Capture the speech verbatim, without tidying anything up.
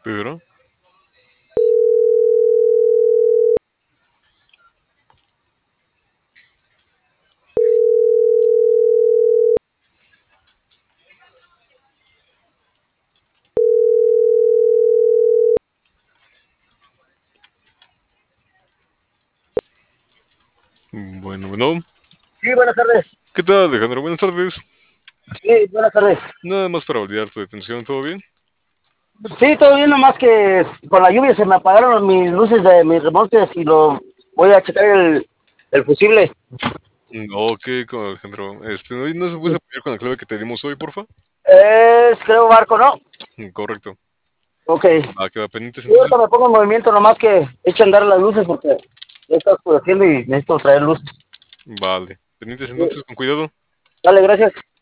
Pedro. Bueno, bueno. Sí, buenas tardes. ¿Qué tal, Alejandro? Buenas tardes. Sí, buenas tardes. Nada más para validar tu detención, ¿todo bien? Sí, todo bien, nomás que con la lluvia se me apagaron mis luces de mis remolques y lo voy a checar el, el fusible. Mm, Ok, con Alejandro. Este, ¿no no se puede apoyar con la clave que te dimos hoy, porfa? Es, creo, barco, ¿no? Mm, Correcto. Ok. Va, queda pendientes Y entonces. ahorita me pongo en movimiento, nomás que eche a andar las luces porque ya está oscureciendo y necesito traer luz. Vale. Pendientes Sí. entonces, con cuidado. Dale, gracias.